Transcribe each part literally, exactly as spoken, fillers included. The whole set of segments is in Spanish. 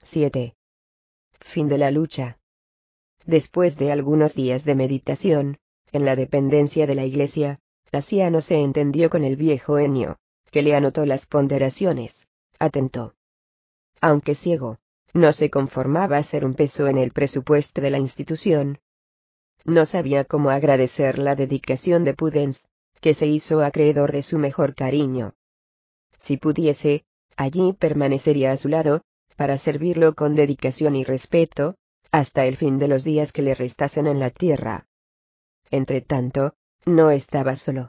siete. Fin de la lucha. Después de algunos días de meditación, en la dependencia de la iglesia, Tasiano se entendió con el viejo Ennio, que le anotó las ponderaciones, atento. Aunque ciego, no se conformaba a ser un peso en el presupuesto de la institución. No sabía cómo agradecer la dedicación de Pudens, que se hizo acreedor de su mejor cariño. Si pudiese, allí permanecería a su lado, para servirlo con dedicación y respeto, hasta el fin de los días que le restasen en la tierra. Entretanto, no estaba solo.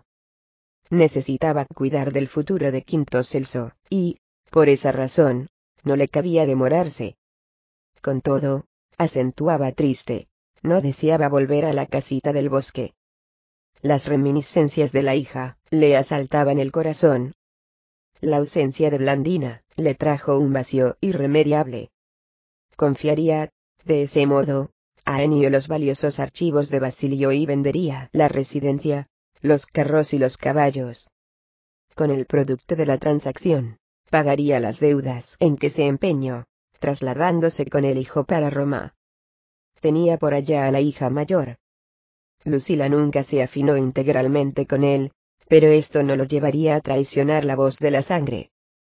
Necesitaba cuidar del futuro de Quinto Celso, y, por esa razón, no le cabía demorarse. Con todo, acentuaba triste, no deseaba volver a la casita del bosque. Las reminiscencias de la hija, le asaltaban el corazón. La ausencia de Blandina, le trajo un vacío irremediable. Confiaría, de ese modo, a Ennio los valiosos archivos de Basilio y vendería la residencia, los carros y los caballos. Con el producto de la transacción, pagaría las deudas en que se empeñó, trasladándose con el hijo para Roma. Tenía por allá a la hija mayor. Lucila nunca se afinó integralmente con él, pero esto no lo llevaría a traicionar la voz de la sangre.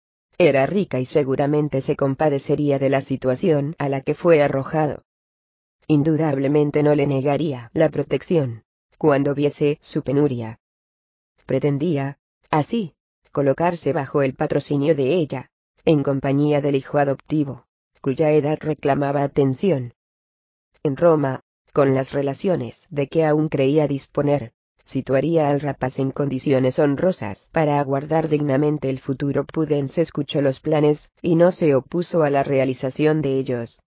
Era rica y seguramente se compadecería de la situación a la que fue arrojado. Indudablemente no le negaría la protección, cuando viese su penuria. Pretendía, así, colocarse bajo el patrocinio de ella, en compañía del hijo adoptivo, cuya edad reclamaba atención. En Roma, con las relaciones de que aún creía disponer, situaría al rapaz en condiciones honrosas para aguardar dignamente el futuro. Pudens escuchó los planes, y no se opuso a la realización de ellos.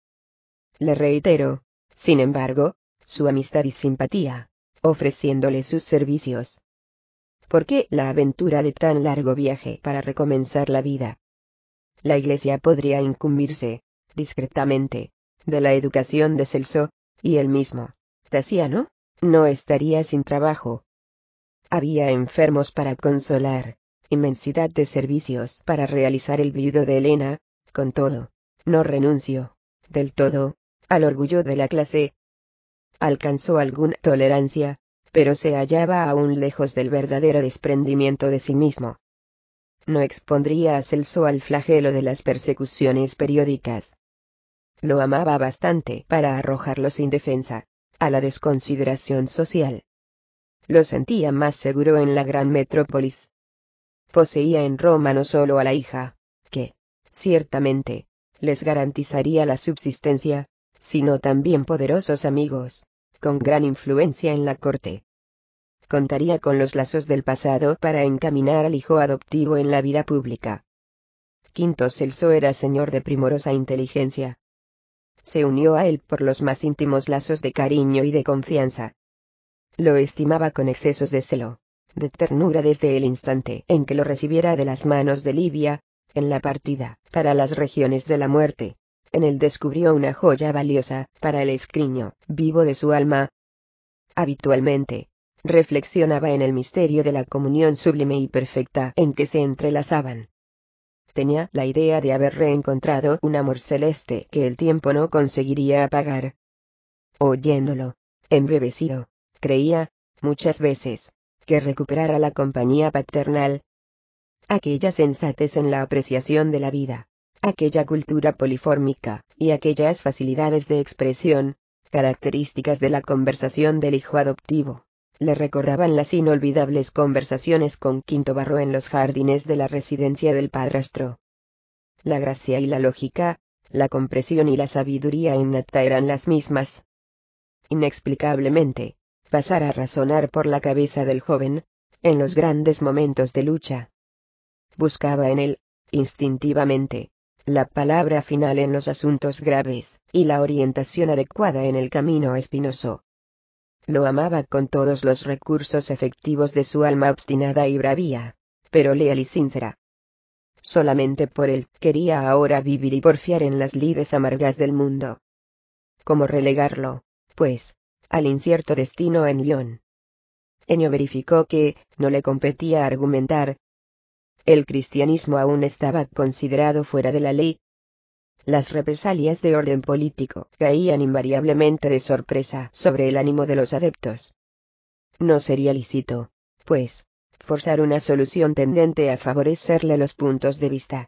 Le reiteró, sin embargo, su amistad y simpatía, ofreciéndole sus servicios. ¿Por qué la aventura de tan largo viaje para recomenzar la vida? La iglesia podría incumbirse, discretamente, de la educación de Celso, y él mismo, Tasiano, no estaría sin trabajo. Había enfermos para consolar, inmensidad de servicios para realizar. El viudo de Helena, con todo, no renunció, del todo, al orgullo de la clase. Alcanzó alguna tolerancia, pero se hallaba aún lejos del verdadero desprendimiento de sí mismo. No expondría a Celso al flagelo de las persecuciones periódicas. Lo amaba bastante para arrojarlo sin defensa, a la desconsideración social. Lo sentía más seguro en la gran metrópolis. Poseía en Roma no solo a la hija, que, ciertamente, les garantizaría la subsistencia, sino también poderosos amigos, con gran influencia en la corte. Contaría con los lazos del pasado para encaminar al hijo adoptivo en la vida pública. Quinto Celso era señor de primorosa inteligencia. Se unió a él por los más íntimos lazos de cariño y de confianza. Lo estimaba con excesos de celo, de ternura desde el instante en que lo recibiera de las manos de Livia, en la partida para las regiones de la muerte. En él descubrió una joya valiosa para el escriño vivo de su alma. Habitualmente, reflexionaba en el misterio de la comunión sublime y perfecta en que se entrelazaban. Tenía la idea de haber reencontrado un amor celeste que el tiempo no conseguiría apagar. Oyéndolo, embravecido, creía, muchas veces, que recuperara la compañía paternal. Aquella sensatez en la apreciación de la vida, aquella cultura polifórmica, y aquellas facilidades de expresión, características de la conversación del hijo adoptivo, le recordaban las inolvidables conversaciones con Quinto Varro en los jardines de la residencia del padrastro. La gracia y la lógica, la compresión y la sabiduría innata eran las mismas. Inexplicablemente, pasara a razonar por la cabeza del joven, en los grandes momentos de lucha. Buscaba en él, instintivamente, la palabra final en los asuntos graves, y la orientación adecuada en el camino espinoso. Lo amaba con todos los recursos efectivos de su alma obstinada y bravía, pero leal y sincera. Solamente por él quería ahora vivir y porfiar en las lides amargas del mundo. ¿Cómo relegarlo, pues, al incierto destino en Lyon? Ennio verificó que no le competía argumentar. El cristianismo aún estaba considerado fuera de la ley. las represalias de orden político caían invariablemente de sorpresa sobre el ánimo de los adeptos. No sería lícito, pues, forzar una solución tendente a favorecerle los puntos de vista.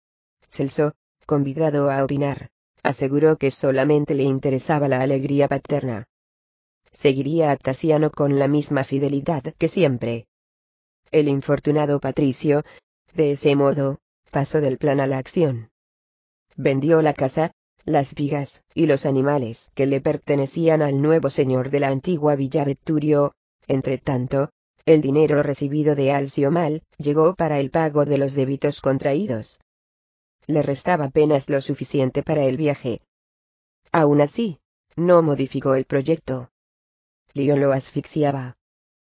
Celso, convidado a opinar, aseguró que solamente le interesaba la alegría paterna. Seguiría a Tasiano con la misma fidelidad que siempre. El infortunado patricio, de ese modo, pasó del plan a la acción. Vendió la casa, las vigas y los animales que le pertenecían al nuevo señor de la antigua Villa Vetturio. Entretanto, el dinero recibido de Alcio Mal llegó para el pago de los débitos contraídos. Le restaba apenas lo suficiente para el viaje. Aún así, no modificó el proyecto. Lyon lo asfixiaba.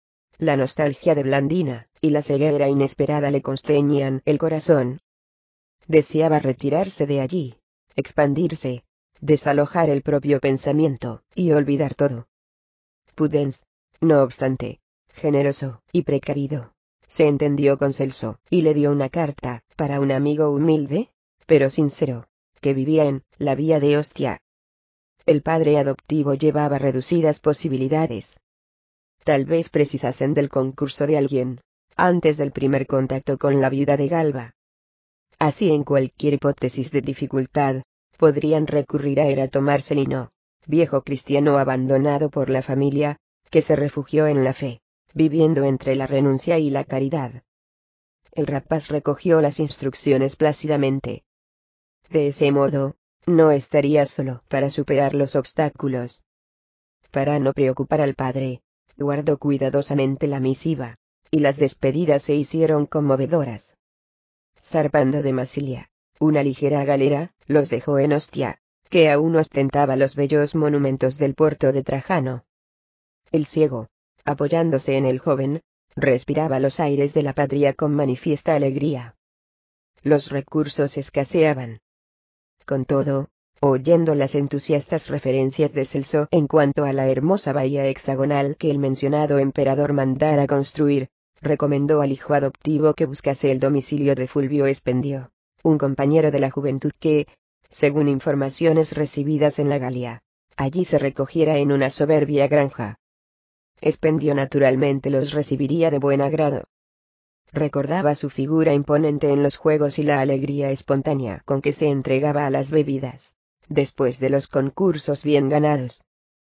La nostalgia de Blandina y la ceguera inesperada le constreñían el corazón. Deseaba retirarse de allí, expandirse, desalojar el propio pensamiento y olvidar todo. Pudens, no obstante, generoso y precavido, se entendió con Celso y le dio una carta para un amigo humilde, pero sincero, que vivía en la vía de Ostia. El padre adoptivo llevaba reducidas posibilidades. Tal vez precisasen del concurso de alguien, antes del primer contacto con la viuda de Galba. Así en cualquier hipótesis de dificultad, podrían recurrir a Erato Marcelino, viejo cristiano abandonado por la familia, que se refugió en la fe, viviendo entre la renuncia y la caridad. El rapaz recogió las instrucciones plácidamente. De ese modo, no estaría solo para superar los obstáculos. Para no preocupar al padre, guardó cuidadosamente la misiva, y las despedidas se hicieron conmovedoras. Zarpando de Masilia, una ligera galera los dejó en Ostia, que aún ostentaba los bellos monumentos del puerto de Trajano. El ciego, apoyándose en el joven, respiraba los aires de la patria con manifiesta alegría. Los recursos escaseaban. Con todo, oyendo las entusiastas referencias de Celso en cuanto a la hermosa bahía hexagonal que el mencionado emperador mandara construir, recomendó al hijo adoptivo que buscase el domicilio de Fulvio Expendio, un compañero de la juventud que, según informaciones recibidas en la Galia, allí se recogiera en una soberbia granja. Expendio naturalmente los recibiría de buen agrado. Recordaba su figura imponente en los juegos y la alegría espontánea con que se entregaba a las bebidas, después de los concursos bien ganados.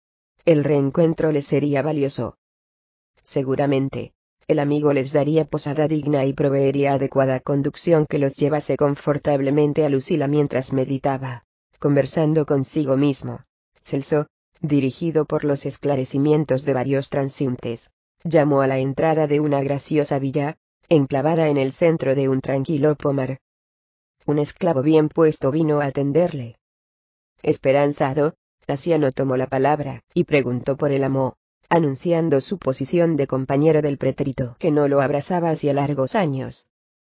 El reencuentro les sería valioso. Seguramente, el amigo les daría posada digna y proveería adecuada conducción que los llevase confortablemente a Lucila mientras meditaba, conversando consigo mismo. Celso, dirigido por los esclarecimientos de varios transeúntes, llamó a la entrada de una graciosa villa, enclavada en el centro de un tranquilo pomar. Un esclavo bien puesto vino a atenderle. Esperanzado, Tasiano tomó la palabra y preguntó por el amo, anunciando su posición de compañero del pretérito que no lo abrazaba hacía largos años.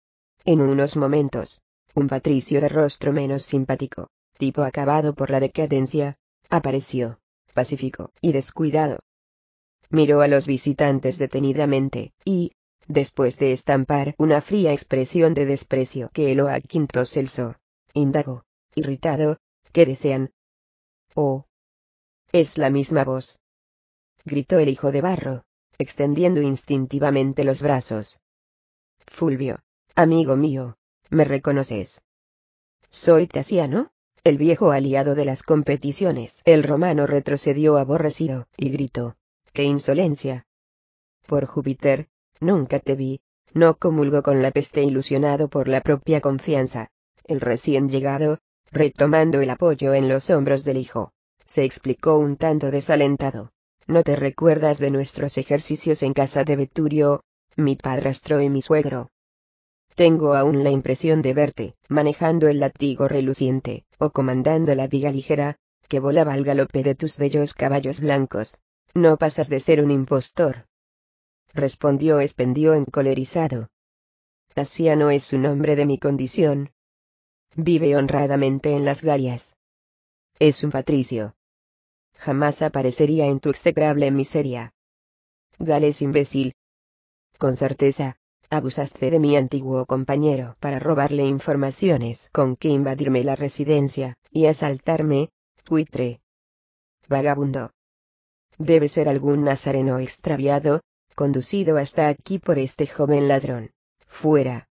En unos momentos, un patricio de rostro menos simpático, tipo acabado por la decadencia, apareció, pacífico y descuidado. Miró a los visitantes detenidamente, y, después de estampar una fría expresión de desprecio que heló a Quinto Celso, indagó, irritado, ¿qué desean? Oh, es la misma voz, gritó el hijo de barro, extendiendo instintivamente los brazos. Fulvio, amigo mío, ¿me reconoces? Soy Tasiano, el viejo aliado de las competiciones. El romano retrocedió aborrecido, y gritó, ¡qué insolencia! Por Júpiter, nunca te vi. No comulgo con la peste ilusionado por la propia confianza. El recién llegado, retomando el apoyo en los hombros del hijo, se explicó un tanto desalentado. ¿No te recuerdas de nuestros ejercicios en casa de Vetturio, mi padrastro y mi suegro? Tengo aún la impresión de verte, manejando el látigo reluciente, o comandando la viga ligera, que volaba al galope de tus bellos caballos blancos. No pasas de ser un impostor, respondió Expendio encolerizado. Tasiano es un hombre de mi condición. Vive honradamente en las Galias. Es un patricio. Jamás aparecería en tu execrable miseria. Gales imbécil. Con certeza, Abusaste de mi antiguo compañero para robarle informaciones con que invadirme la residencia y asaltarme, buitre. Vagabundo. Debe ser algún nazareno extraviado, conducido hasta aquí por este joven ladrón. Fuera.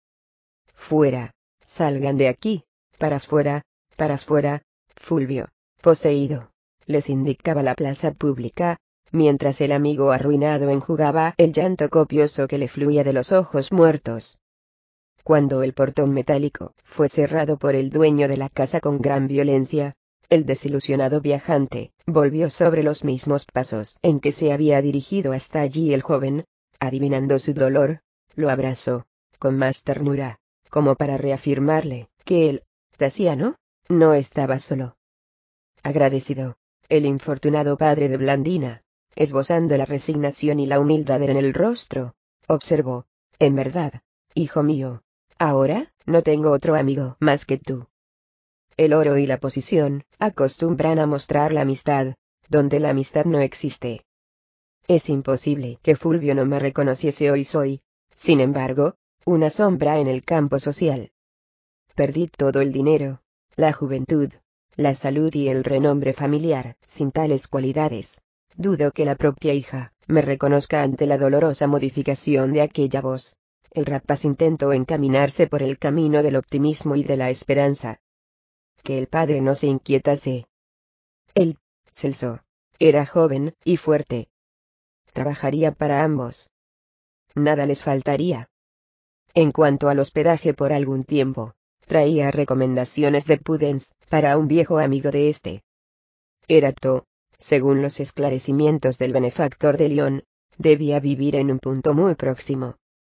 Fuera. Salgan de aquí. Para fuera, para fuera. Fulvio, poseído, les indicaba la plaza pública, mientras el amigo arruinado enjugaba el llanto copioso que le fluía de los ojos muertos. Cuando el portón metálico fue cerrado por el dueño de la casa con gran violencia, el desilusionado viajante volvió sobre los mismos pasos en que se había dirigido hasta allí el joven, adivinando su dolor, lo abrazó, con más ternura, como para reafirmarle que el Tasiano no estaba solo. Agradecido, el infortunado padre de Blandina, esbozando la resignación y la humildad en el rostro, observó: en verdad, hijo mío, ahora no tengo otro amigo más que tú. El oro y la posición acostumbran a mostrar la amistad, donde la amistad no existe. Es imposible que Fulvio no me reconociese hoy. Soy, sin embargo, una sombra en el campo social. Perdí todo el dinero, la juventud, la salud y el renombre familiar. Sin tales cualidades, dudo que la propia hija me reconozca ante la dolorosa modificación de aquella voz. El rapaz intentó encaminarse por el camino del optimismo y de la esperanza. Que el padre no se inquietase. Él, Celso, era joven y fuerte. Trabajaría para ambos. Nada les faltaría. En cuanto al hospedaje por algún tiempo, traía recomendaciones de Pudens para un viejo amigo de este. Erato, según los esclarecimientos del benefactor de León, debía vivir en un punto muy próximo.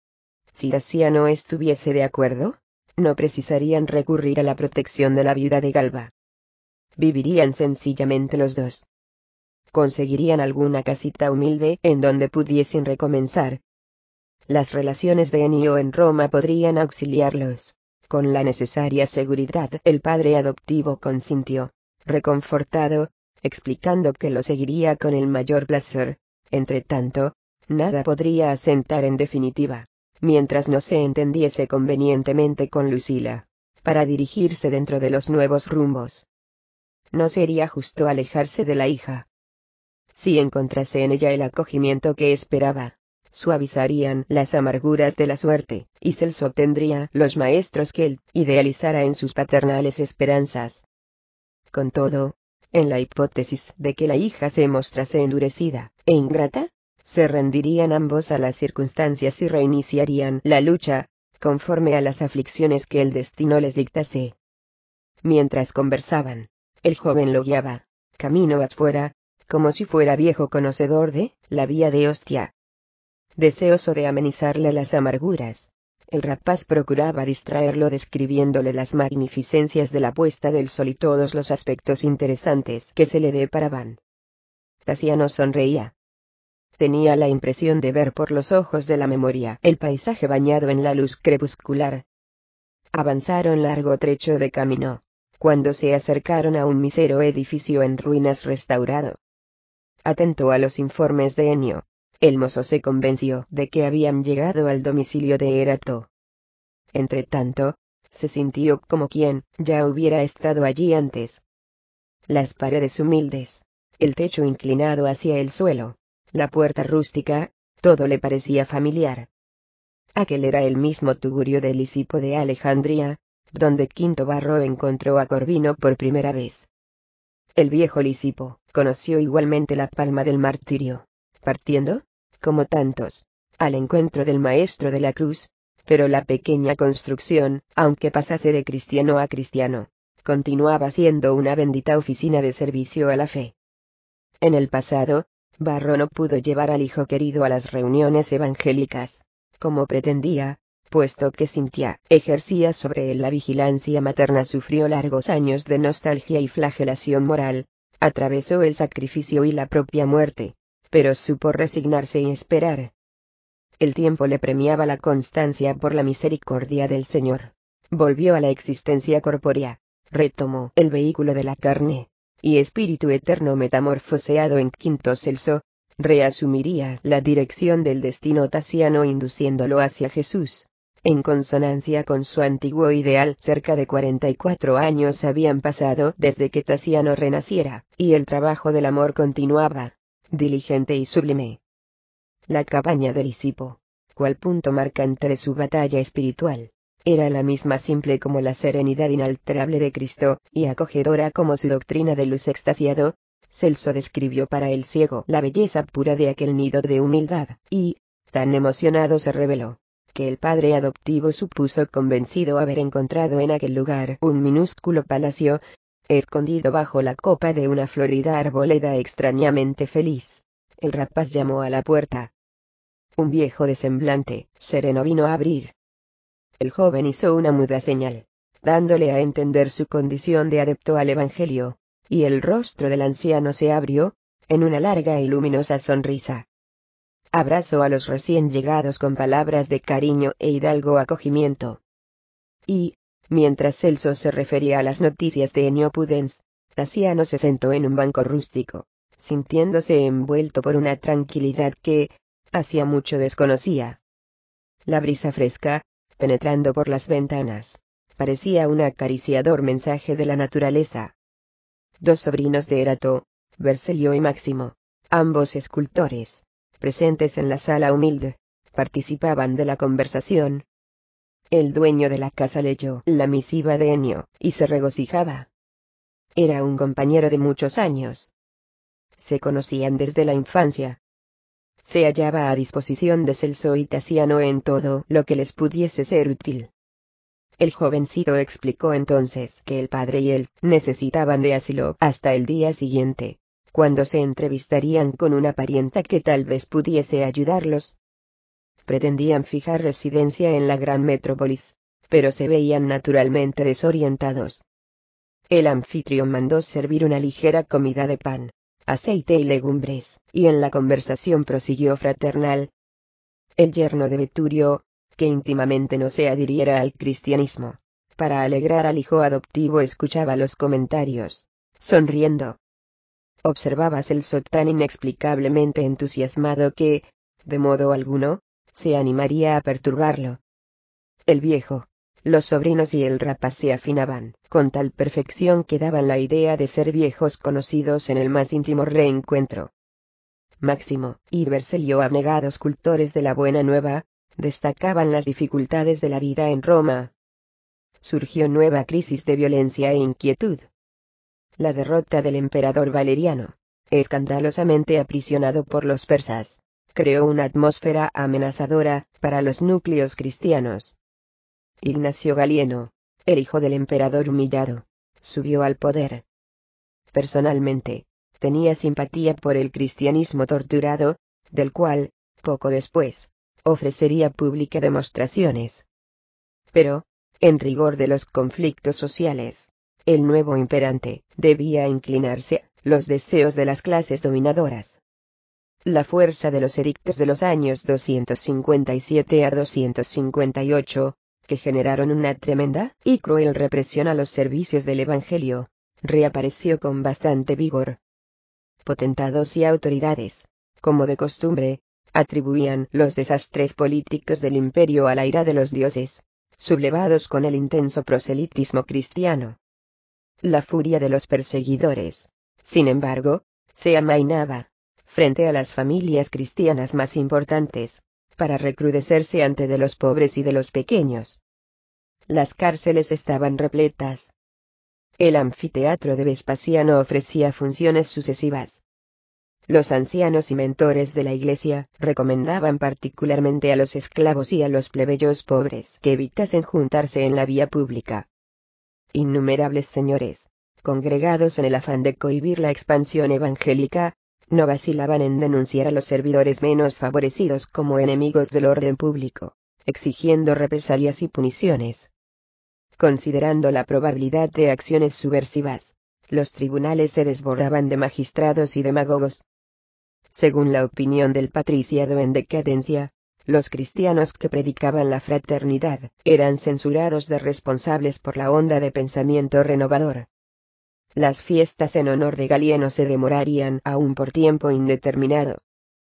Si Tasiano estuviese de acuerdo, no precisarían recurrir a la protección de la viuda de Galba. Vivirían sencillamente los dos. Conseguirían alguna casita humilde en donde pudiesen recomenzar. Las relaciones de Ennio en Roma podrían auxiliarlos. Con la necesaria seguridad, el padre adoptivo consintió, reconfortado, explicando que lo seguiría con el mayor placer. Entretanto, nada podría asentar en definitiva, mientras no se entendiese convenientemente con Lucila, para dirigirse dentro de los nuevos rumbos. No sería justo alejarse de la hija. Si encontrase en ella el acogimiento que esperaba, suavizarían las amarguras de la suerte, y Celso obtendría los maestros que él idealizara en sus paternales esperanzas. Con todo, en la hipótesis de que la hija se mostrase endurecida e ingrata, se rendirían ambos a las circunstancias y reiniciarían la lucha, conforme a las aflicciones que el destino les dictase. Mientras conversaban, el joven lo guiaba, camino afuera, como si fuera viejo conocedor de la vía de Ostia. Deseoso de amenizarle las amarguras, el rapaz procuraba distraerlo describiéndole las magnificencias de la puesta del sol y todos los aspectos interesantes que se le deparaban. Tasiano sonreía. Tenía la impresión de ver por los ojos de la memoria el paisaje bañado en la luz crepuscular. Avanzaron largo trecho de camino, cuando se acercaron a un mísero edificio en ruinas restaurado. Atento a los informes de Ennio, el mozo se convenció de que habían llegado al domicilio de Erato. Entretanto, se sintió como quien ya hubiera estado allí antes. Las paredes humildes, el techo inclinado hacia el suelo, la puerta rústica, todo le parecía familiar. Aquel era el mismo Tugurio de Lisipo de Alejandría, donde Quinto Varro encontró a Corvino por primera vez. El viejo Lisipo conoció igualmente la palma del martirio, partiendo, como tantos, al encuentro del maestro de la cruz, pero la pequeña construcción, aunque pasase de cristiano a cristiano, continuaba siendo una bendita oficina de servicio a la fe. En el pasado, Varro no pudo llevar al hijo querido a las reuniones evangélicas, como pretendía, puesto que Cintia ejercía sobre él la vigilancia materna. Sufrió largos años de nostalgia y flagelación moral, atravesó el sacrificio y la propia muerte, pero supo resignarse y esperar. El tiempo le premiaba la constancia por la misericordia del Señor. Volvió a la existencia corpórea, retomó el vehículo de la carne y espíritu eterno metamorfoseado en Quinto Celso, reasumiría la dirección del destino tasiano induciéndolo hacia Jesús. En consonancia con su antiguo ideal, cerca de cuarenta y cuatro años habían pasado desde que Tasiano renaciera, y el trabajo del amor continuaba, diligente y sublime. La cabaña de Lisipo, cual punto marcante de su batalla espiritual, era la misma simple como la serenidad inalterable de Cristo, y acogedora como su doctrina de luz extasiado. Celso describió para el ciego la belleza pura de aquel nido de humildad, y, tan emocionado se reveló, que el padre adoptivo supuso convencido haber encontrado en aquel lugar un minúsculo palacio, escondido bajo la copa de una florida arboleda extrañamente feliz. El rapaz llamó a la puerta. Un viejo de semblante sereno vino a abrir. El joven hizo una muda señal, dándole a entender su condición de adepto al Evangelio, y el rostro del anciano se abrió, en una larga y luminosa sonrisa. Abrazó a los recién llegados con palabras de cariño e hidalgo acogimiento. Y, mientras Celso se refería a las noticias de Ennio Pudens, Tasiano se sentó en un banco rústico, sintiéndose envuelto por una tranquilidad que, hacía mucho desconocía. La brisa fresca, penetrando por las ventanas, parecía un acariciador mensaje de la naturaleza. Dos sobrinos de Erato, Verselio y Máximo, ambos escultores, presentes en la sala humilde, participaban de la conversación. El dueño de la casa leyó la misiva de Ennio, y se regocijaba. Era un compañero de muchos años. Se conocían desde la infancia. Se hallaba a disposición de Celso y Tasiano en todo lo que les pudiese ser útil. El jovencito explicó entonces que el padre y él necesitaban de asilo hasta el día siguiente, cuando se entrevistarían con una parienta que tal vez pudiese ayudarlos. Pretendían fijar residencia en la gran metrópolis, pero se veían naturalmente desorientados. El anfitrión mandó servir una ligera comida de pan, aceite y legumbres, y en la conversación prosiguió fraternal. El yerno de Veturio, que íntimamente no se adhiriera al cristianismo, para alegrar al hijo adoptivo escuchaba los comentarios, sonriendo. Observaba Celso tan inexplicablemente entusiasmado que, de modo alguno, se animaría a perturbarlo. El viejo, los sobrinos y el rapaz se afinaban, con tal perfección que daban la idea de ser viejos conocidos en el más íntimo reencuentro. Máximo y Verselio, abnegados cultores de la buena nueva, destacaban las dificultades de la vida en Roma. Surgió nueva crisis de violencia e inquietud. La derrota del emperador Valeriano, escandalosamente aprisionado por los persas, creó una atmósfera amenazadora para los núcleos cristianos. Ignacio Galieno, el hijo del emperador humillado, subió al poder. Personalmente, tenía simpatía por el cristianismo torturado, del cual, poco después, ofrecería públicas demostraciones. Pero, en rigor de los conflictos sociales, el nuevo imperante debía inclinarse a los deseos de las clases dominadoras. La fuerza de los edictos de los años doscientos cincuenta y siete a doscientos cincuenta y ocho, que generaron una tremenda y cruel represión a los servicios del Evangelio, reapareció con bastante vigor. Potentados y autoridades, como de costumbre, atribuían los desastres políticos del imperio a la ira de los dioses, sublevados con el intenso proselitismo cristiano. La furia de los perseguidores, sin embargo, se amainaba, frente a las familias cristianas más importantes, para recrudecerse ante de los pobres y de los pequeños. Las cárceles estaban repletas. El anfiteatro de Vespasiano ofrecía funciones sucesivas. Los ancianos y mentores de la Iglesia recomendaban particularmente a los esclavos y a los plebeyos pobres que evitasen juntarse en la vía pública. Innumerables señores, congregados en el afán de cohibir la expansión evangélica, no vacilaban en denunciar a los servidores menos favorecidos como enemigos del orden público, exigiendo represalias y puniciones. Considerando la probabilidad de acciones subversivas, los tribunales se desbordaban de magistrados y demagogos. Según la opinión del patriciado en decadencia, los cristianos que predicaban la fraternidad eran censurados de responsables por la onda de pensamiento renovador. Las fiestas en honor de Galieno se demorarían aún por tiempo indeterminado.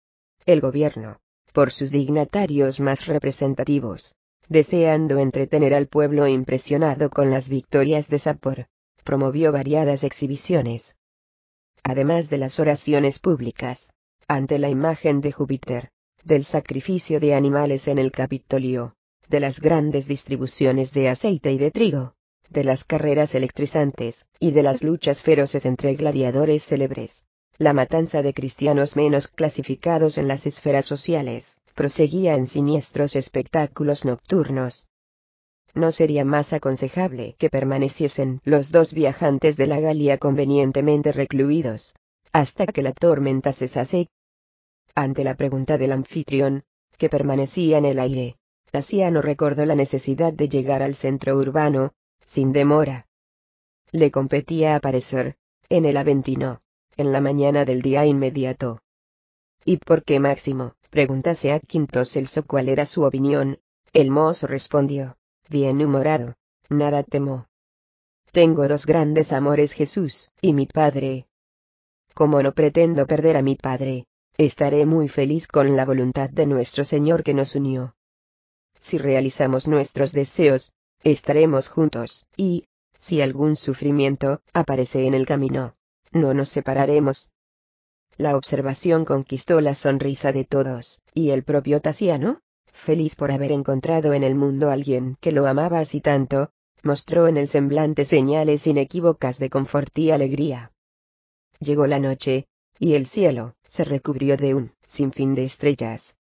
el gobierno, por sus dignatarios más representativos, deseando entretener al pueblo impresionado con las victorias de Sapor, promovió variadas exhibiciones. Además de las oraciones públicas, ante la imagen de Júpiter, del sacrificio de animales en el Capitolio, de las grandes distribuciones de aceite y de trigo, de las carreras electrizantes, y de las luchas feroces entre gladiadores célebres, la matanza de cristianos menos clasificados en las esferas sociales, proseguía en siniestros espectáculos nocturnos. No sería más aconsejable que permaneciesen los dos viajantes de la Galia convenientemente recluidos, hasta que la tormenta cesase. Ante la pregunta del anfitrión, que permanecía en el aire, Tasiano recordó la necesidad de llegar al centro urbano, sin demora. Le competía aparecer, en el Aventino, en la mañana del día inmediato. ¿Y por qué Máximo? Preguntase a Quinto Celso cuál era su opinión. El mozo respondió, bien humorado, nada temo. Tengo dos grandes amores, Jesús y mi padre. Como no pretendo perder a mi padre, estaré muy feliz con la voluntad de nuestro Señor que nos unió. Si realizamos nuestros deseos, estaremos juntos, y, si algún sufrimiento aparece en el camino, no nos separaremos. La observación conquistó la sonrisa de todos, y el propio Tasiano, feliz por haber encontrado en el mundo a alguien que lo amaba así tanto, mostró en el semblante señales inequívocas de confort y alegría. Llegó la noche, y el cielo se recubrió de un sinfín de estrellas.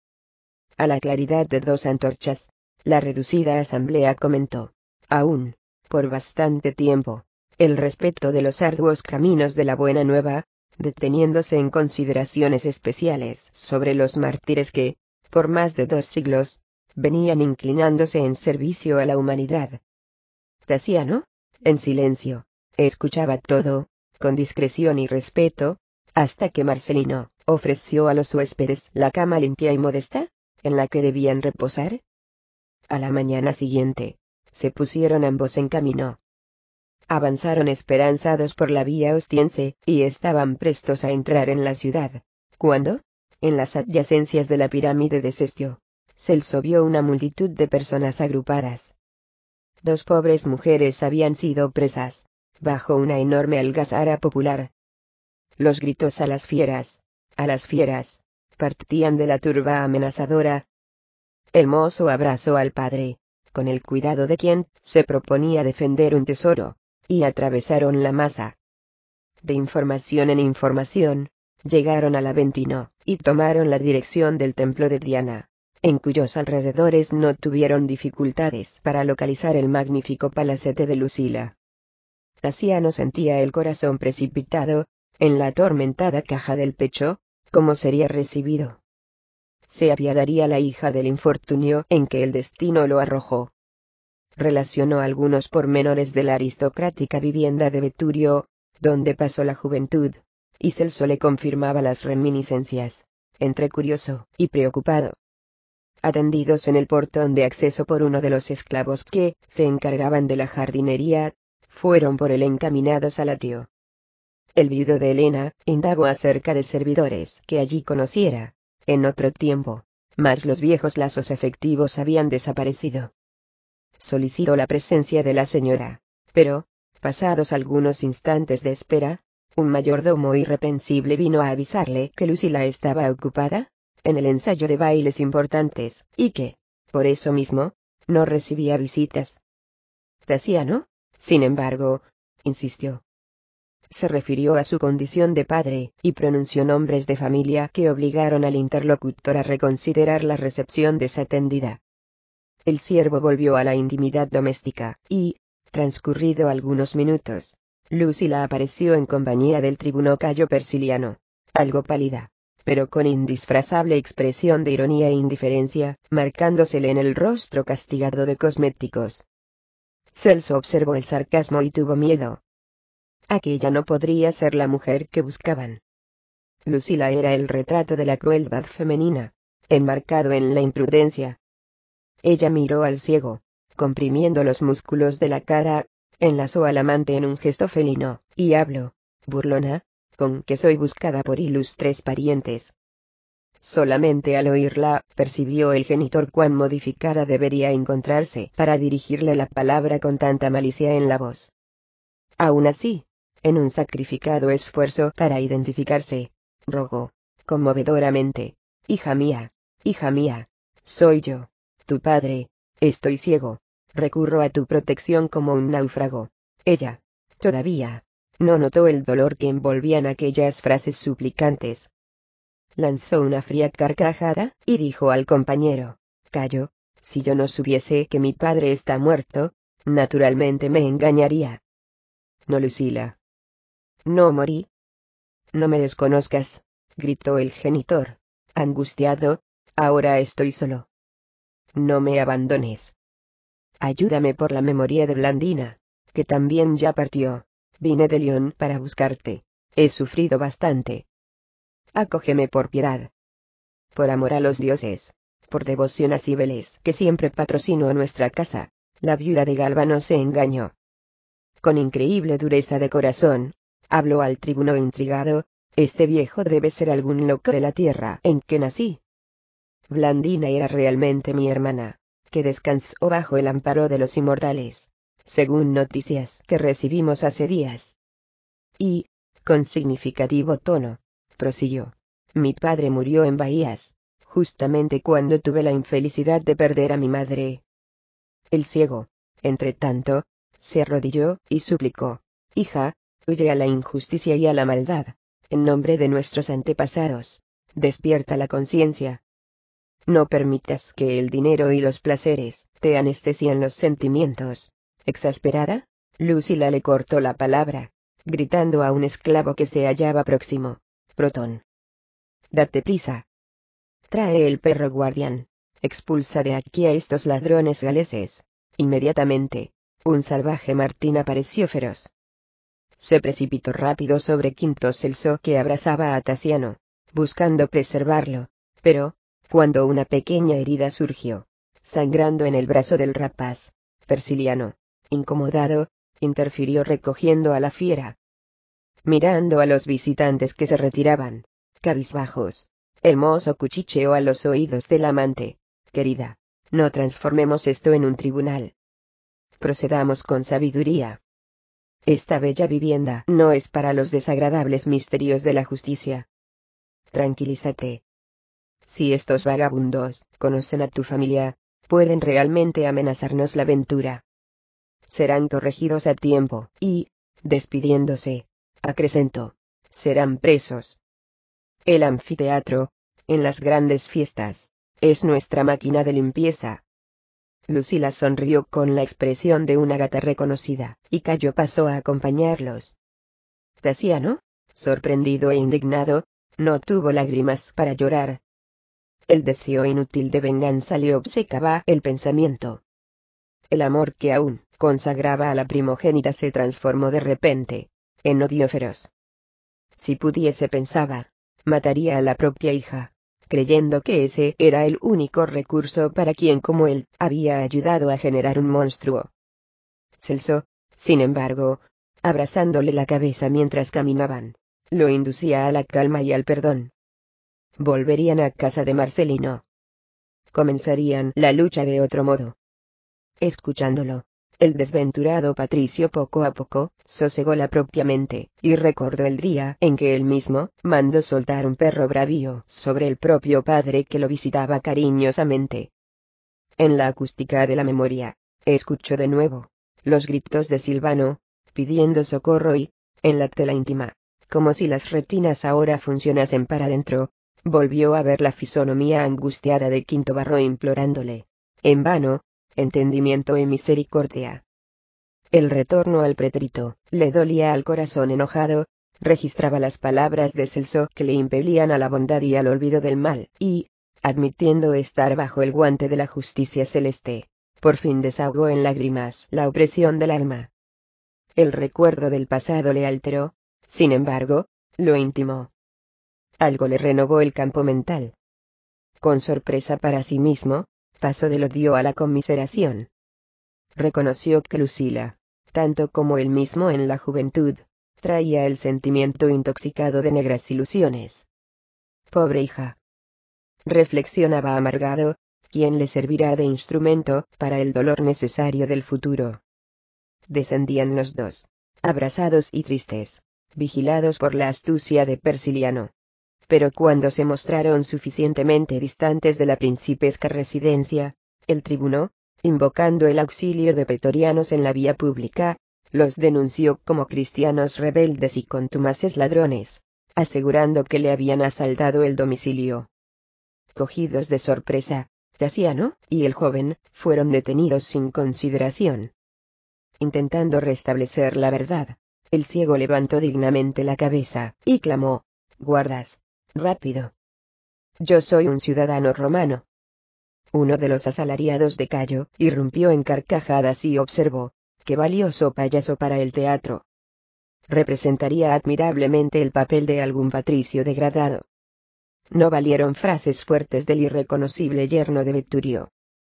A la claridad de dos antorchas, la reducida asamblea comentó, aún, por bastante tiempo, el respeto de los arduos caminos de la buena nueva, deteniéndose en consideraciones especiales sobre los mártires que, por más de dos siglos, venían inclinándose en servicio a la humanidad. Tasiano, en silencio, escuchaba todo, con discreción y respeto, hasta que Marcelino ofreció a los huéspedes la cama limpia y modesta, en la que debían reposar. A la mañana siguiente, se pusieron ambos en camino. Avanzaron esperanzados por la vía ostiense, y estaban prestos a entrar en la ciudad, cuando, en las adyacencias de la pirámide de Cestio, Celso vio una multitud de personas agrupadas. Dos pobres mujeres habían sido presas, bajo una enorme algazara popular. Los gritos a las fieras, a las fieras, partían de la turba amenazadora. El mozo abrazó al padre, con el cuidado de quien se proponía defender un tesoro, y atravesaron la masa. De información en información, llegaron al Aventino, y tomaron la dirección del templo de Diana, en cuyos alrededores no tuvieron dificultades para localizar el magnífico palacete de Lucila. Tasiano sentía el corazón precipitado, en la atormentada caja del pecho, ¿cómo sería recibido? Se apiadaría la hija del infortunio en que el destino lo arrojó. Relacionó algunos pormenores de la aristocrática vivienda de Veturio, donde pasó la juventud, y Celso le confirmaba las reminiscencias, entre curioso y preocupado. Atendidos en el portón de acceso por uno de los esclavos que se encargaban de la jardinería, fueron por él encaminados al atrio. El viudo de Helena indagó acerca de servidores que allí conociera, en otro tiempo, mas los viejos lazos efectivos habían desaparecido. Solicitó la presencia de la señora, pero, pasados algunos instantes de espera, un mayordomo irreprensible vino a avisarle que Lucila estaba ocupada en el ensayo de bailes importantes, y que, por eso mismo, no recibía visitas. Tasiano, sin embargo, insistió. Se refirió a su condición de padre, y pronunció nombres de familia que obligaron al interlocutor a reconsiderar la recepción desatendida. El siervo volvió a la intimidad doméstica, y, transcurrido algunos minutos, Lucila apareció en compañía del tribuno Cayo Persiliano, algo pálida, pero con indisfrazable expresión de ironía e indiferencia, marcándosele en el rostro castigado de cosméticos. Celso observó el sarcasmo y tuvo miedo. Aquella no podría ser la mujer que buscaban. Lucila era el retrato de la crueldad femenina, enmarcado en la imprudencia. Ella miró al ciego, comprimiendo los músculos de la cara, enlazó al amante en un gesto felino, y habló, burlona, con que soy buscada por ilustres parientes. Solamente al oírla, percibió el genitor cuán modificada debería encontrarse para dirigirle la palabra con tanta malicia en la voz. Aún así, en un sacrificado esfuerzo para identificarse, rogó, conmovedoramente, hija mía, hija mía, soy yo, tu padre, estoy ciego, recurro a tu protección como un náufrago. Ella, todavía, no notó el dolor que envolvían aquellas frases suplicantes. Lanzó una fría carcajada, y dijo al compañero, Cayo, si yo no supiese que mi padre está muerto, naturalmente me engañaría. No, Lucila. No morí. No me desconozcas, gritó el genitor, angustiado, ahora estoy solo. No me abandones. Ayúdame por la memoria de Blandina, que también ya partió. Vine de León para buscarte. He sufrido bastante. Acógeme por piedad. Por amor a los dioses. Por devoción a Cibeles, que siempre patrocinó nuestra casa. La viuda de Galba no se engañó. Con increíble dureza de corazón, habló al tribuno intrigado, este viejo debe ser algún loco de la tierra en que nací. Blandina era realmente mi hermana, que descansó bajo el amparo de los inmortales, según noticias que recibimos hace días. Y, con significativo tono, prosiguió, mi padre murió en Bahías, justamente cuando tuve la infelicidad de perder a mi madre. El ciego, entre tanto, se arrodilló y suplicó, hija, huye a la injusticia y a la maldad, en nombre de nuestros antepasados, despierta la conciencia. No permitas que el dinero y los placeres te anestesien los sentimientos. Exasperada, Lucila le cortó la palabra, gritando a un esclavo que se hallaba próximo, Protón. Date prisa. Trae el perro guardián. Expulsa de aquí a estos ladrones galeses. Inmediatamente, un salvaje Martín apareció feroz. Se precipitó rápido sobre Quinto Celso que abrazaba a Tasiano, buscando preservarlo, pero, cuando una pequeña herida surgió, sangrando en el brazo del rapaz, Persiliano, incomodado, interfirió recogiendo a la fiera. Mirando a los visitantes que se retiraban, cabizbajos, el mozo cuchicheó a los oídos del amante, querida, no transformemos esto en un tribunal. Procedamos con sabiduría. Esta bella vivienda no es para los desagradables misterios de la justicia. Tranquilízate. Si estos vagabundos conocen a tu familia, pueden realmente amenazarnos la ventura. Serán corregidos a tiempo, y, despidiéndose, acrecentó, serán presos. El anfiteatro, en las grandes fiestas, es nuestra máquina de limpieza. Lucila sonrió con la expresión de una gata reconocida, y Cayo pasó a acompañarlos. Tasiano, sorprendido e indignado, no tuvo lágrimas para llorar. El deseo inútil de venganza le obcecaba el pensamiento. El amor que aún consagraba a la primogénita se transformó de repente en odio feroz. Si pudiese, pensaba, mataría a la propia hija, creyendo que ese era el único recurso para quien como él había ayudado a generar un monstruo. Celso, sin embargo, abrazándole la cabeza mientras caminaban, lo inducía a la calma y al perdón. Volverían a casa de Marcelino. Comenzarían la lucha de otro modo. Escuchándolo, el desventurado Patricio poco a poco sosegó la propia mente, y recordó el día en que él mismo mandó soltar un perro bravío sobre el propio padre que lo visitaba cariñosamente. En la acústica de la memoria, escuchó de nuevo los gritos de Silvano, pidiendo socorro y, en la tela íntima, como si las retinas ahora funcionasen para dentro, volvió a ver la fisonomía angustiada de Quinto Barro implorándole, en vano, entendimiento y misericordia. El retorno al pretérito le dolía al corazón enojado, registraba las palabras de Celso que le impelían a la bondad y al olvido del mal, y, admitiendo estar bajo el guante de la justicia celeste, por fin desahogó en lágrimas la opresión del alma. El recuerdo del pasado le alteró, sin embargo, lo íntimo. Algo le renovó el campo mental. Con sorpresa para sí mismo, pasó del odio a la conmiseración. Reconoció que Lucila, tanto como él mismo en la juventud, traía el sentimiento intoxicado de negras ilusiones. Pobre hija. reflexionaba amargado, ¿quién le servirá de instrumento para el dolor necesario del futuro? Descendían los dos, abrasados y tristes, vigilados por la astucia de Persiliano. Pero cuando se mostraron suficientemente distantes de la principesca residencia, el tribuno, invocando el auxilio de pretorianos en la vía pública, los denunció como cristianos rebeldes y contumaces ladrones, asegurando que le habían asaltado el domicilio. Cogidos de sorpresa, Tasiano y el joven fueron detenidos sin consideración. Intentando restablecer la verdad, el ciego levantó dignamente la cabeza y clamó: «Guardas, rápido. Yo soy un ciudadano romano». Uno de los asalariados de Cayo irrumpió en carcajadas y observó: «Qué valioso payaso para el teatro. Representaría admirablemente el papel de algún patricio degradado». No valieron frases fuertes del irreconocible yerno de Veturio.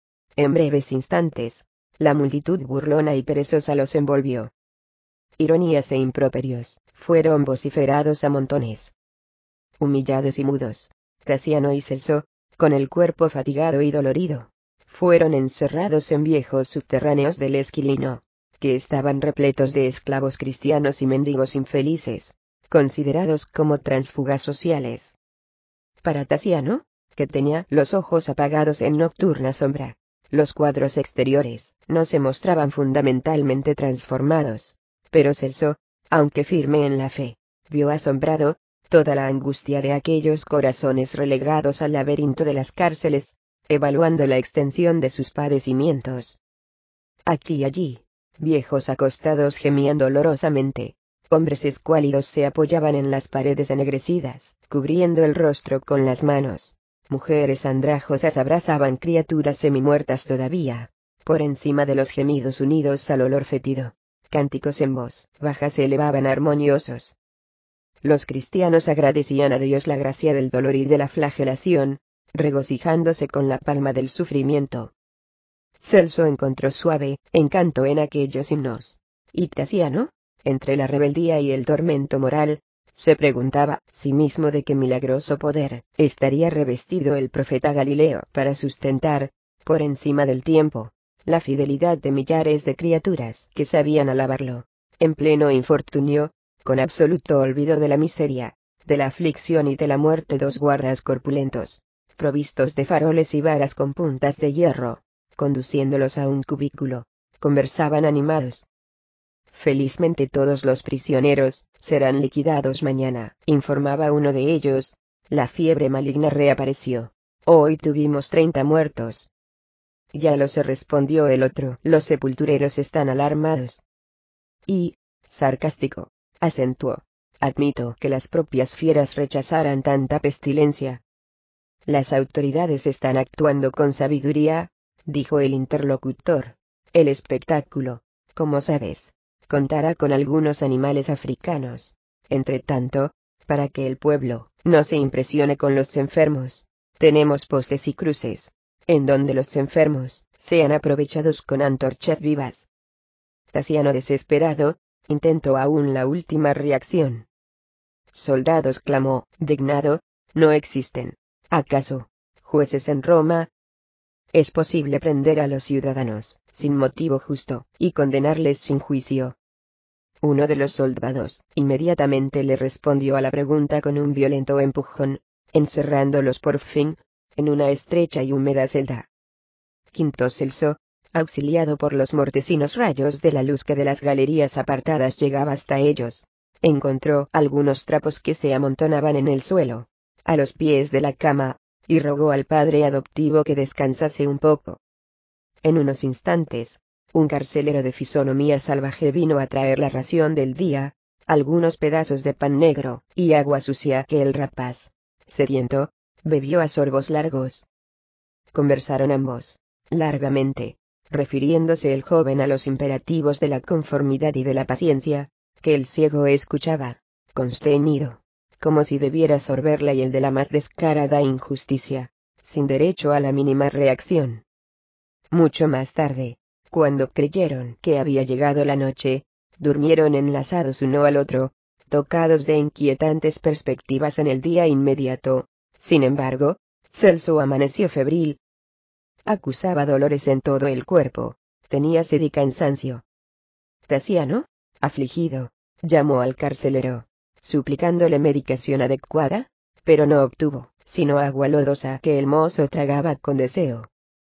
En breves instantes, la multitud burlona y perezosa los envolvió. Ironías e improperios fueron vociferados a montones. Humillados y mudos, Tasiano y Celso, con el cuerpo fatigado y dolorido, fueron encerrados en viejos subterráneos del Esquilino, que estaban repletos de esclavos cristianos y mendigos infelices, considerados como tránsfugas sociales. Para Tasiano, que tenía los ojos apagados en nocturna sombra, los cuadros exteriores no se mostraban fundamentalmente transformados, pero Celso, aunque firme en la fe, vio asombrado toda la angustia de aquellos corazones relegados al laberinto de las cárceles, evaluando la extensión de sus padecimientos. Aquí y allí, viejos acostados gemían dolorosamente. Hombres escuálidos se apoyaban en las paredes ennegrecidas, cubriendo el rostro con las manos. Mujeres andrajosas abrazaban criaturas semimuertas todavía. Por encima de los gemidos unidos al olor fétido, cánticos en voz baja se elevaban armoniosos. Los cristianos agradecían a Dios la gracia del dolor y de la flagelación, regocijándose con la palma del sufrimiento. Celso encontró suave encanto en aquellos himnos. Y Tasiano, entre la rebeldía y el tormento moral, se preguntaba sí mismo de qué milagroso poder estaría revestido el profeta Galileo para sustentar, por encima del tiempo, la fidelidad de millares de criaturas que sabían alabarlo, en pleno infortunio, con absoluto olvido de la miseria, de la aflicción y de la muerte. Dos guardas corpulentos, provistos de faroles y varas con puntas de hierro, conduciéndolos a un cubículo, conversaban animados. «Felizmente todos los prisioneros serán liquidados mañana», informaba uno de ellos. «La fiebre maligna reapareció. Hoy tuvimos treinta muertos». «Ya lo sé», respondió el otro. «Los sepultureros están alarmados». Y, sarcástico, acentuó: «Admito que las propias fieras rechazaran tanta pestilencia». «Las autoridades están actuando con sabiduría», dijo el interlocutor. «El espectáculo, como sabes, contará con algunos animales africanos. Entretanto, para que el pueblo no se impresione con los enfermos, tenemos postes y cruces, en donde los enfermos sean aprovechados con antorchas vivas». Tasiano, desesperado, intentó aún la última reacción. «Soldados», clamó, dignado, «no existen, ¿acaso, jueces en Roma? Es posible prender a los ciudadanos, sin motivo justo, y condenarles sin juicio». Uno de los soldados inmediatamente le respondió a la pregunta con un violento empujón, encerrándolos por fin en una estrecha y húmeda celda. Quinto Celso, auxiliado por los mortecinos rayos de la luz que de las galerías apartadas llegaba hasta ellos, encontró algunos trapos que se amontonaban en el suelo, a los pies de la cama, y rogó al padre adoptivo que descansase un poco. En unos instantes, un carcelero de fisonomía salvaje vino a traer la ración del día, algunos pedazos de pan negro y agua sucia que el rapaz, sediento, bebió a sorbos largos. Conversaron ambos, largamente, refiriéndose el joven a los imperativos de la conformidad y de la paciencia, que el ciego escuchaba, constreñido, como si debiera sorber la hiel de la más descarada injusticia, sin derecho a la mínima reacción. Mucho más tarde, cuando creyeron que había llegado la noche, durmieron enlazados uno al otro, tocados de inquietantes perspectivas en el día inmediato. Sin embargo, Celso amaneció febril. Acusaba dolores en todo el cuerpo. Tenía sed y cansancio. Tasiano, afligido, llamó al carcelero, suplicándole medicación adecuada, pero no obtuvo, sino agua lodosa que el mozo tragaba con deseo.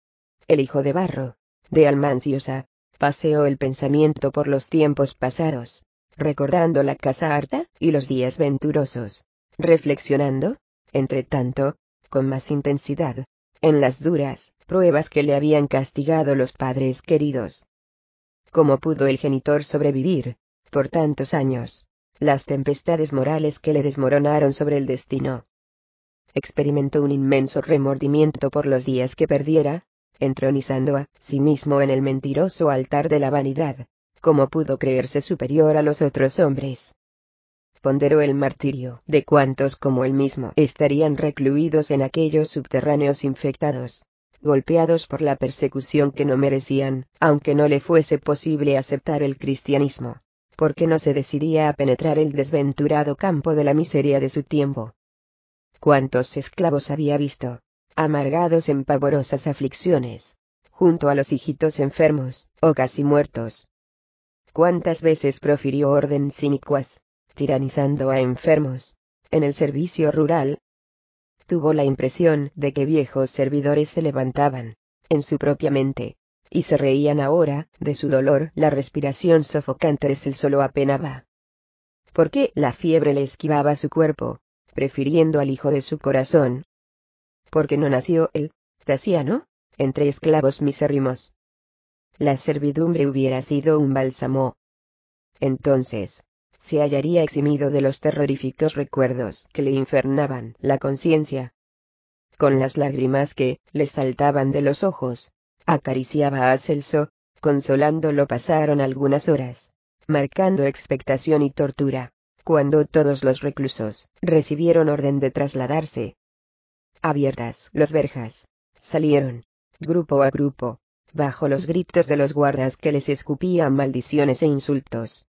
El hijo de Barro, de Almanciosa, paseó el pensamiento por los tiempos pasados, recordando la casa harta y los días venturosos, reflexionando, entre tanto, con más intensidad, en las duras pruebas que le habían castigado los padres queridos. ¿Cómo pudo el genitor sobrevivir, por tantos años, las tempestades morales que le desmoronaron sobre el destino? Experimentó un inmenso remordimiento por los días que perdiera, entronizando a sí mismo en el mentiroso altar de la vanidad. ¿Cómo pudo creerse superior a los otros hombres? Ponderó el martirio de cuantos como él mismo estarían recluidos en aquellos subterráneos infectados, golpeados por la persecución que no merecían, aunque no le fuese posible aceptar el cristianismo, porque no se decidía a penetrar el desventurado campo de la miseria de su tiempo. ¿Cuántos esclavos había visto, amargados en pavorosas aflicciones, junto a los hijitos enfermos, o casi muertos? ¿Cuántas veces profirió órdenes inicuas, tiranizando a enfermos, en el servicio rural? Tuvo la impresión de que viejos servidores se levantaban, en su propia mente, y se reían ahora de su dolor. La respiración sofocante de Celso lo apenaba. ¿Por qué la fiebre le esquivaba su cuerpo, prefiriendo al hijo de su corazón? Porque no nació él, Tasiano, entre esclavos misérrimos. La servidumbre hubiera sido un bálsamo. Entonces, se hallaría eximido de los terroríficos recuerdos que le infernaban la conciencia. Con las lágrimas que le saltaban de los ojos, acariciaba a Celso, consolándolo. Pasaron algunas horas, marcando expectación y tortura, cuando todos los reclusos recibieron orden de trasladarse. Abiertas las verjas, salieron, grupo a grupo, bajo los gritos de los guardas que les escupían maldiciones e insultos.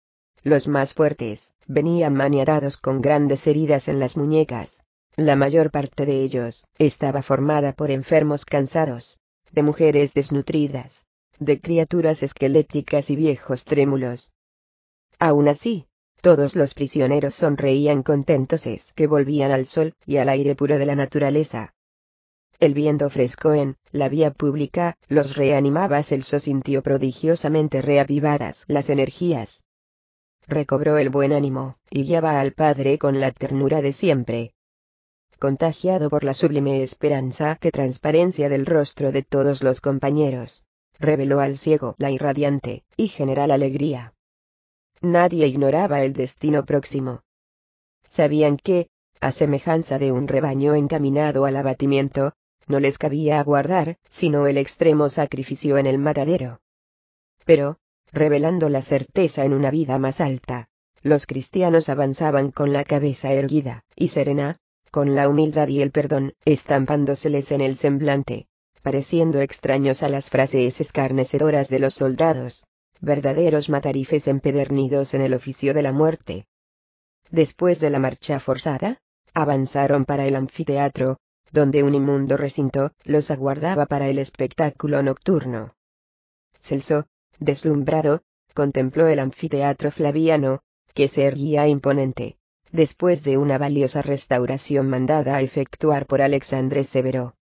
Los más fuertes venían maniatados con grandes heridas en las muñecas. La mayor parte de ellos estaba formada por enfermos cansados, de mujeres desnutridas, de criaturas esqueléticas y viejos trémulos. Aún así, todos los prisioneros sonreían contentos, es que volvían al sol y al aire puro de la naturaleza. El viento fresco en la vía pública los reanimaba. Celso sintió prodigiosamente reavivadas las energías. Recobró el buen ánimo, y guiaba al padre con la ternura de siempre. Contagiado por la sublime esperanza que transparencia del rostro de todos los compañeros, reveló al ciego la irradiante y general alegría. Nadie ignoraba el destino próximo. Sabían que, a semejanza de un rebaño encaminado al abatimiento, no les cabía aguardar sino el extremo sacrificio en el matadero. Pero, revelando la certeza en una vida más alta, los cristianos avanzaban con la cabeza erguida y serena, con la humildad y el perdón estampándoseles en el semblante, pareciendo extraños a las frases escarnecedoras de los soldados, verdaderos matarifes empedernidos en el oficio de la muerte. Después de la marcha forzada, avanzaron para el anfiteatro, donde un inmundo recinto los aguardaba para el espectáculo nocturno. Celso, deslumbrado, contempló el anfiteatro flaviano, que se erguía imponente, después de una valiosa restauración mandada a efectuar por Alexandre Severo.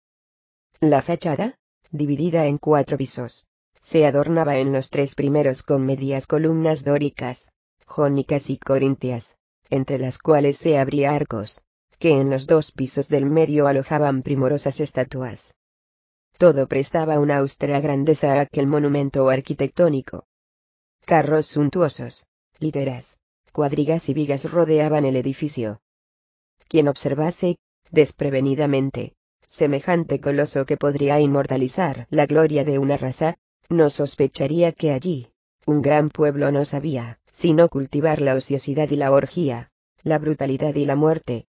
La fachada, dividida en cuatro pisos, se adornaba en los tres primeros con medias columnas dóricas, jónicas y corintias, entre las cuales se abría arcos, que en los dos pisos del medio alojaban primorosas estatuas. Todo prestaba una austera grandeza a aquel monumento arquitectónico. Carros suntuosos, literas, cuadrigas y vigas rodeaban el edificio. Quien observase, desprevenidamente, semejante coloso que podría inmortalizar la gloria de una raza, no sospecharía que allí, un gran pueblo no sabía, sino cultivar la ociosidad y la orgía, la brutalidad y la muerte.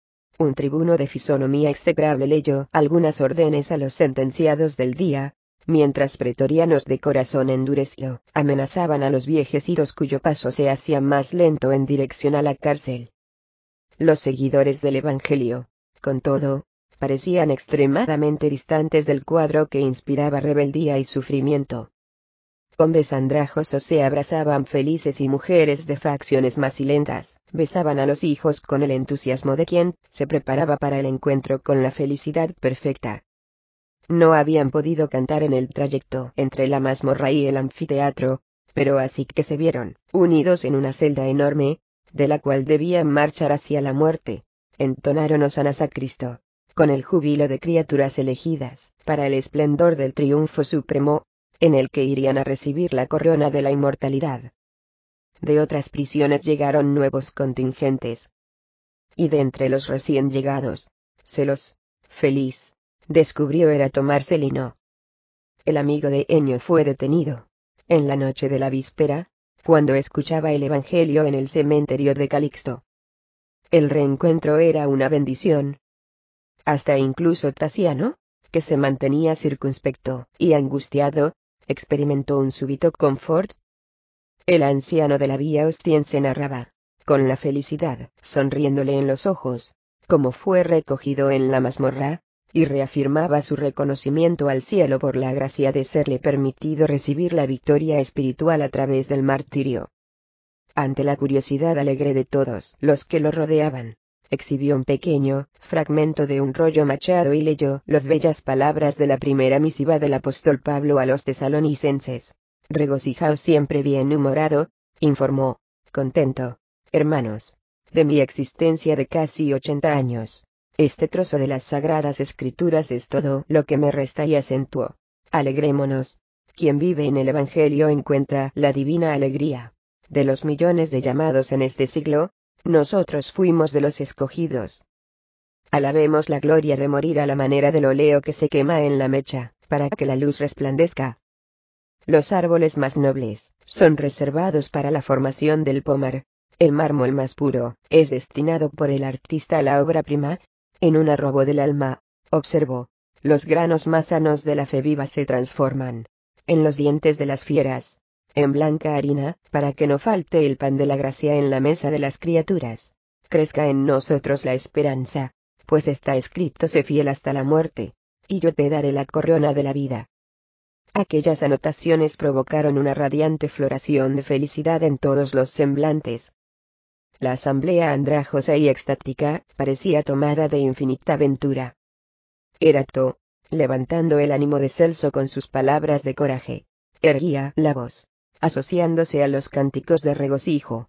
Un tribuno de fisonomía execrable leyó algunas órdenes a los sentenciados del día, mientras pretorianos de corazón endurecido amenazaban a los viejecitos cuyo paso se hacía más lento en dirección a la cárcel. Los seguidores del Evangelio, con todo, parecían extremadamente distantes del cuadro que inspiraba rebeldía y sufrimiento. Hombres andrajosos se abrazaban felices y mujeres de facciones macilentas besaban a los hijos con el entusiasmo de quien se preparaba para el encuentro con la felicidad perfecta. No habían podido cantar en el trayecto entre la mazmorra y el anfiteatro, pero así que se vieron unidos en una celda enorme, de la cual debían marchar hacia la muerte, entonaron hosanas a Cristo, con el júbilo de criaturas elegidas para el esplendor del triunfo supremo, en el que irían a recibir la corona de la inmortalidad. De otras prisiones llegaron nuevos contingentes. Y de entre los recién llegados, Celos, feliz, descubrió Erato Marcelino. El amigo de Ennio fue detenido, en la noche de la víspera, cuando escuchaba el Evangelio en el cementerio de Calixto. El reencuentro era una bendición. Hasta incluso Tasiano, que se mantenía circunspecto y angustiado, experimentó un súbito confort. El anciano de la Vía Ostiense narraba, con la felicidad sonriéndole en los ojos, como fue recogido en la mazmorra, y reafirmaba su reconocimiento al cielo por la gracia de serle permitido recibir la victoria espiritual a través del martirio. Ante la curiosidad alegre de todos los que lo rodeaban, exhibió un pequeño fragmento de un rollo machado y leyó las bellas palabras de la primera misiva del apóstol Pablo a los tesalonicenses. Regocijaos siempre bien humorado, informó, contento, hermanos, de mi existencia de casi ochenta años. Este trozo de las Sagradas Escrituras es todo lo que me resta y acentuó. Alegrémonos. Quien vive en el Evangelio encuentra la divina alegría. De los millones de llamados en este siglo, nosotros fuimos de los escogidos. Alabemos la gloria de morir a la manera del óleo que se quema en la mecha, para que la luz resplandezca. Los árboles más nobles son reservados para la formación del pomar. El mármol más puro es destinado por el artista a la obra prima. En un arrobo del alma, observó, los granos más sanos de la fe viva se transforman en los dientes de las fieras, en blanca harina, para que no falte el pan de la gracia en la mesa de las criaturas. Crezca en nosotros la esperanza, pues está escrito: sé fiel hasta la muerte, y yo te daré la corona de la vida. Aquellas anotaciones provocaron una radiante floración de felicidad en todos los semblantes. La asamblea andrajosa y extática parecía tomada de infinita ventura. Erato, levantando el ánimo de Celso con sus palabras de coraje, erguía la voz, asociándose a los cánticos de regocijo.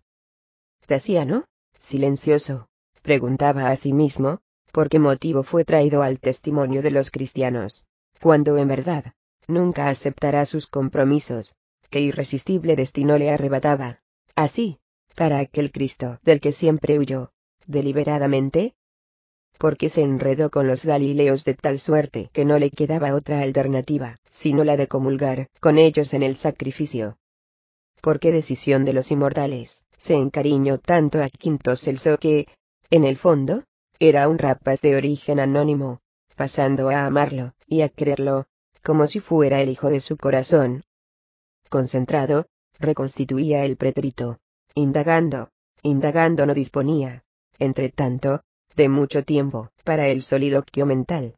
Tasiano, silencioso, preguntaba a sí mismo, ¿por qué motivo fue traído al testimonio de los cristianos, cuando en verdad, nunca aceptará sus compromisos, que irresistible destino le arrebataba? Así, para aquel Cristo del que siempre huyó, deliberadamente, porque se enredó con los galileos de tal suerte que no le quedaba otra alternativa, sino la de comulgar con ellos en el sacrificio. ¿Por qué decisión de los inmortales se encariñó tanto a Quinto Celso que, en el fondo, era un rapaz de origen anónimo, pasando a amarlo y a quererlo, como si fuera el hijo de su corazón? Concentrado, reconstituía el pretérito. Indagando, indagando no disponía, entre tanto, de mucho tiempo para el soliloquio mental.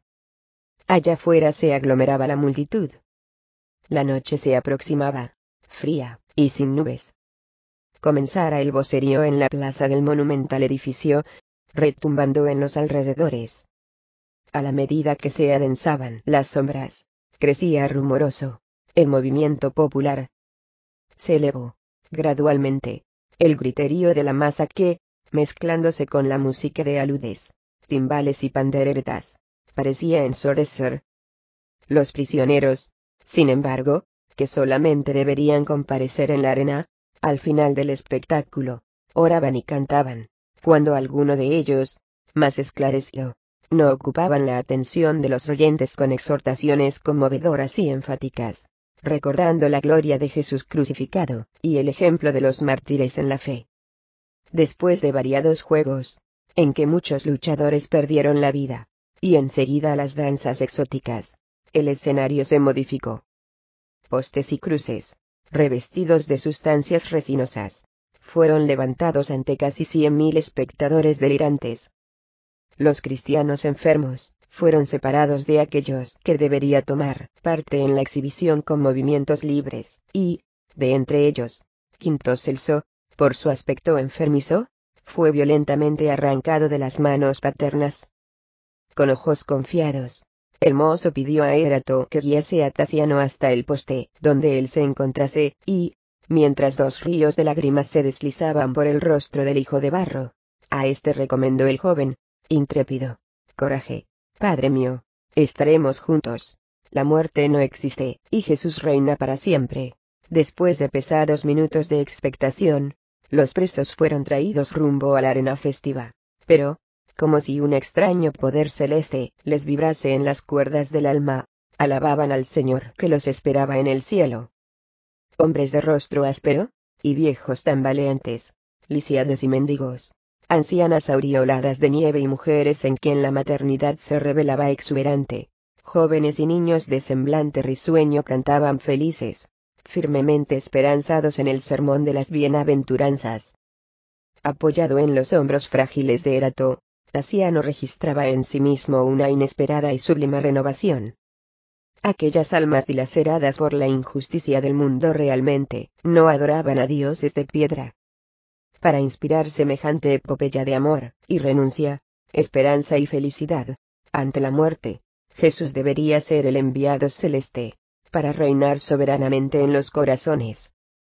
Allá fuera se aglomeraba la multitud. La noche se aproximaba, fría y sin nubes. Comenzara el vocerío en la plaza del monumental edificio, retumbando en los alrededores. A la medida que se adensaban las sombras, crecía rumoroso el movimiento popular. Se elevó, gradualmente, el griterío de la masa que, mezclándose con la música de aludes, timbales y panderetas, parecía ensordecer. Los prisioneros, sin embargo, que solamente deberían comparecer en la arena, al final del espectáculo, oraban y cantaban, cuando alguno de ellos, más esclarecido, no ocupaban la atención de los oyentes con exhortaciones conmovedoras y enfáticas, recordando la gloria de Jesús crucificado, y el ejemplo de los mártires en la fe. Después de variados juegos, en que muchos luchadores perdieron la vida, y enseguida las danzas exóticas, el escenario se modificó. Postes y cruces, revestidos de sustancias resinosas, fueron levantados ante casi cien mil espectadores delirantes. Los cristianos enfermos, fueron separados de aquellos que debería tomar parte en la exhibición con movimientos libres, y, de entre ellos, Quinto Celso, por su aspecto enfermizo, fue violentamente arrancado de las manos paternas. Con ojos confiados, el mozo pidió a Erato que guiase a Tasiano hasta el poste donde él se encontrase, y, mientras dos ríos de lágrimas se deslizaban por el rostro del hijo de barro, a este recomendó el joven, intrépido: coraje, padre mío, estaremos juntos. La muerte no existe, y Jesús reina para siempre. Después de pesados minutos de expectación, los presos fueron traídos rumbo a la arena festiva. Pero, como si un extraño poder celeste les vibrase en las cuerdas del alma, alababan al Señor que los esperaba en el cielo. Hombres de rostro áspero, y viejos tambaleantes, lisiados y mendigos, ancianas aureoladas de nieve y mujeres en quien la maternidad se revelaba exuberante, jóvenes y niños de semblante risueño cantaban felices, firmemente esperanzados en el sermón de las bienaventuranzas. Apoyado en los hombros frágiles de Erato, Tasiano registraba en sí mismo una inesperada y sublime renovación. Aquellas almas dilaceradas por la injusticia del mundo realmente no adoraban a dioses de piedra. Para inspirar semejante epopeya de amor y renuncia, esperanza y felicidad ante la muerte, Jesús debería ser el enviado celeste para reinar soberanamente en los corazones.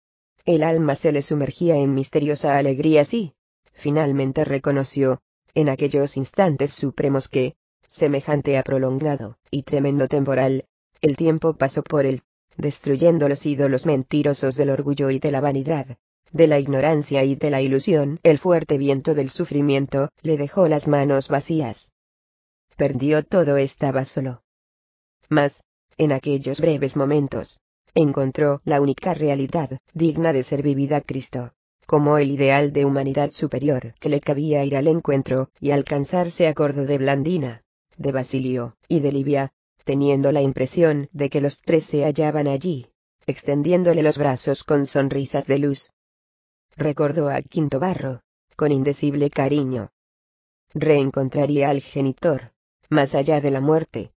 El alma se le sumergía en misteriosa alegría y, finalmente reconoció, en aquellos instantes supremos que, semejante a prolongado y tremendo temporal, el tiempo pasó por él, destruyendo los ídolos mentirosos del orgullo y de la vanidad, de la ignorancia y de la ilusión. El fuerte viento del sufrimiento le dejó las manos vacías. Perdió todo, estaba solo. Mas, en aquellos breves momentos, encontró la única realidad digna de ser vivida: Cristo, como el ideal de humanidad superior que le cabía ir al encuentro y alcanzarse a cordo de Blandina, de Basilio y de Livia, teniendo la impresión de que los tres se hallaban allí, extendiéndole los brazos con sonrisas de luz. Recordó a Quinto Barro, con indecible cariño. Reencontraría al genitor, más allá de la muerte.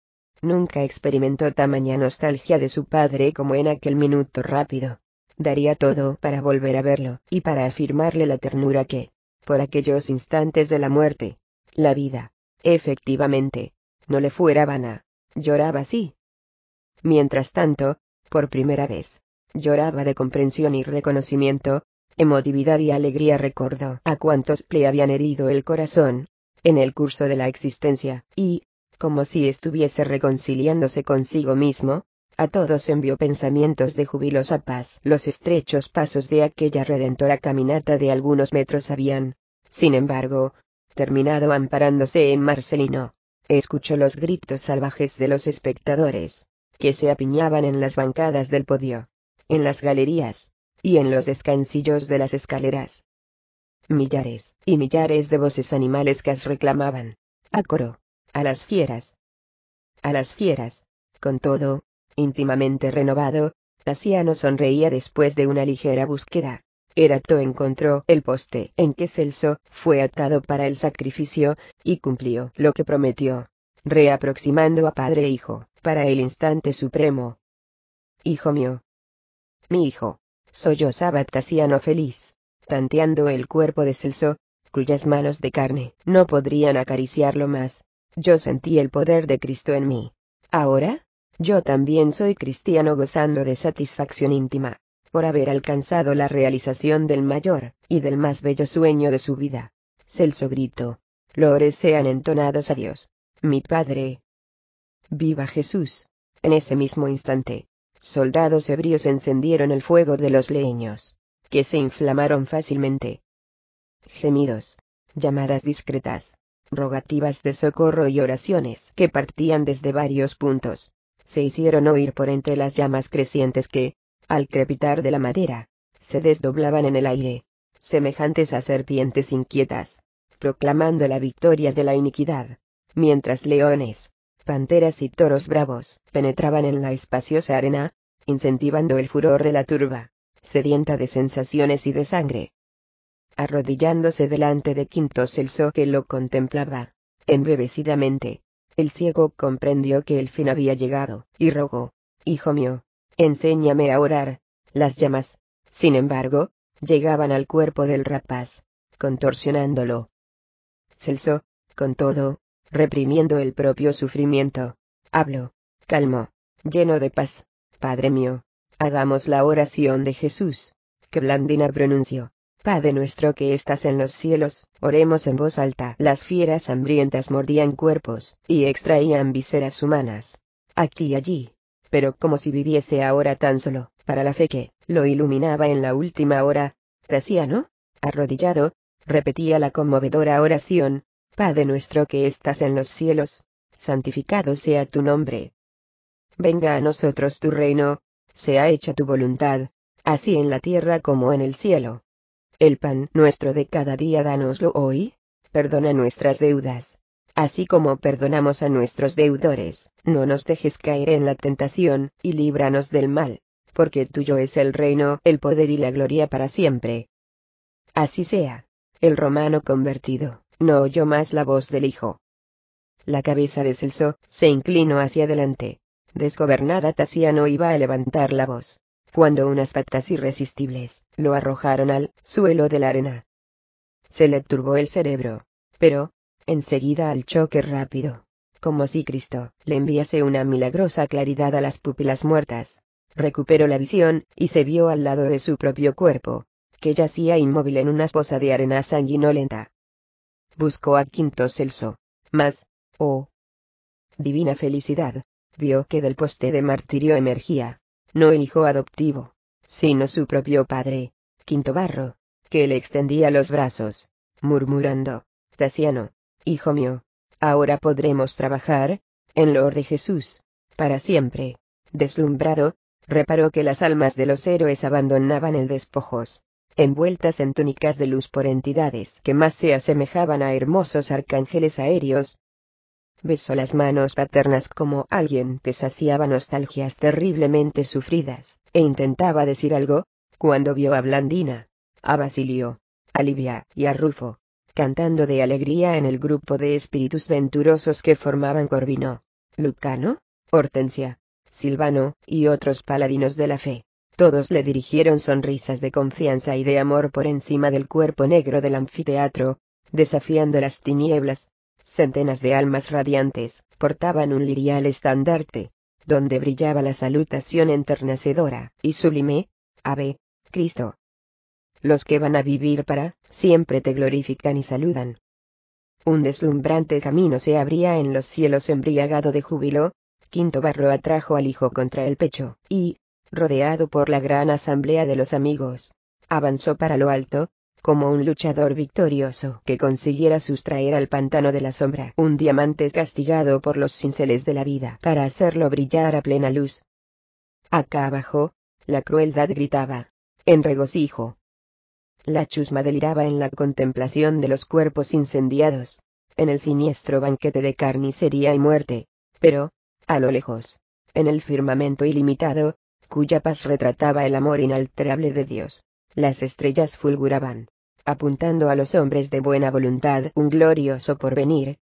Nunca experimentó tamaña nostalgia de su padre como en aquel minuto rápido. Daría todo para volver a verlo y para afirmarle la ternura que, por aquellos instantes de la muerte, la vida, efectivamente, no le fuera vana. Lloraba sí. Mientras tanto, por primera vez, lloraba de comprensión y reconocimiento, emotividad y alegría. Recordó a cuantos le habían herido el corazón, en el curso de la existencia, y, como si estuviese reconciliándose consigo mismo, a todos envió pensamientos de jubilosa paz. Los estrechos pasos de aquella redentora caminata de algunos metros habían, sin embargo, terminado amparándose en Marcelino. Escuchó los gritos salvajes de los espectadores, que se apiñaban en las bancadas del podio, en las galerías, y en los descansillos de las escaleras. Millares y millares de voces animalescas reclamaban, a coro, a las fieras. A las fieras. Con todo, íntimamente renovado, Tasiano sonreía después de una ligera búsqueda. Erato encontró el poste en que Celso fue atado para el sacrificio, y cumplió lo que prometió, reaproximando a padre e hijo, para el instante supremo. Hijo mío. Mi hijo, sollozaba Tasiano feliz, tanteando el cuerpo de Celso, cuyas manos de carne no podrían acariciarlo más. Yo sentí el poder de Cristo en mí. Ahora, yo también soy cristiano, gozando de satisfacción íntima, por haber alcanzado la realización del mayor y del más bello sueño de su vida. Celso gritó: Loores sean entonados a Dios, mi Padre. ¡Viva Jesús! En ese mismo instante, soldados ebrios encendieron el fuego de los leños, que se inflamaron fácilmente. Gemidos, llamadas discretas, rogativas de socorro y oraciones que partían desde varios puntos, se hicieron oír por entre las llamas crecientes que, al crepitar de la madera, se desdoblaban en el aire, semejantes a serpientes inquietas, proclamando la victoria de la iniquidad, mientras leones, panteras y toros bravos penetraban en la espaciosa arena, incentivando el furor de la turba, sedienta de sensaciones y de sangre. Arrodillándose delante de Quinto Celso, que lo contemplaba, embrevecidamente, El ciego comprendió que el fin había llegado, y rogó: Hijo mío, enséñame a orar. Las llamas, sin embargo, llegaban al cuerpo del rapaz, contorsionándolo. Celso, con todo, reprimiendo el propio sufrimiento, habló, calmo, lleno de paz: Padre mío, hagamos la oración de Jesús, que Blandina pronunció: Padre nuestro que estás en los cielos. Oremos en voz alta. Las fieras hambrientas mordían cuerpos, y extraían vísceras humanas, aquí y allí, pero como si viviese ahora tan solo, para la fe que lo iluminaba en la última hora. Tasiano, arrodillado, repetía la conmovedora oración: Padre nuestro que estás en los cielos, santificado sea tu nombre. Venga a nosotros tu reino, sea hecha tu voluntad, así en la tierra como en el cielo. El pan nuestro de cada día dánoslo hoy. Perdona nuestras deudas, así como perdonamos a nuestros deudores. No nos dejes caer en la tentación, y líbranos del mal, porque tuyo es el reino, el poder y la gloria para siempre. Así sea. El romano convertido no oyó más la voz del hijo. La cabeza de Celso se inclinó hacia adelante. Desgobernada, Tasiano iba a levantar la voz, cuando unas patas irresistibles lo arrojaron al suelo de la arena. Se le turbó el cerebro, pero, enseguida al choque rápido, como si Cristo le enviase una milagrosa claridad a las pupilas muertas, recuperó la visión, y se vio al lado de su propio cuerpo, que yacía inmóvil en una fosa de arena sanguinolenta. Buscó a Quinto Celso, mas, oh divina felicidad, vio que del poste de martirio emergía, no el hijo adoptivo, sino su propio padre, Quinto Varro, que le extendía los brazos, murmurando: Tasiano, hijo mío, ahora podremos trabajar en loor de Jesús, para siempre. Deslumbrado, reparó que las almas de los héroes abandonaban el despojos, envueltas en túnicas de luz por entidades que más se asemejaban a hermosos arcángeles aéreos. Besó las manos paternas como alguien que saciaba nostalgias terriblemente sufridas, e intentaba decir algo, cuando vio a Blandina, a Basilio, a Livia y a Rufo, cantando de alegría en el grupo de espíritus venturosos que formaban Corvino, Lucano, Hortensia, Silvano, y otros paladinos de la fe. Todos le dirigieron sonrisas de confianza y de amor por encima del cuerpo negro del anfiteatro, desafiando las tinieblas. Centenas de almas radiantes portaban un lirial estandarte, donde brillaba la salutación enternecedora y sublime: Ave, Cristo. Los que van a vivir para siempre te glorifican y saludan. Un deslumbrante camino se abría en los cielos embriagado de júbilo. Quinto Varro atrajo al hijo contra el pecho, y, rodeado por la gran asamblea de los amigos, avanzó para lo alto, como un luchador victorioso que consiguiera sustraer al pantano de la sombra un diamante castigado por los cinceles de la vida para hacerlo brillar a plena luz. Acá abajo, la crueldad gritaba, en regocijo. La chusma deliraba en la contemplación de los cuerpos incendiados, en el siniestro banquete de carnicería y muerte, pero, a lo lejos, en el firmamento ilimitado, cuya paz retrataba el amor inalterable de Dios, las estrellas fulguraban, apuntando a los hombres de buena voluntad un glorioso porvenir,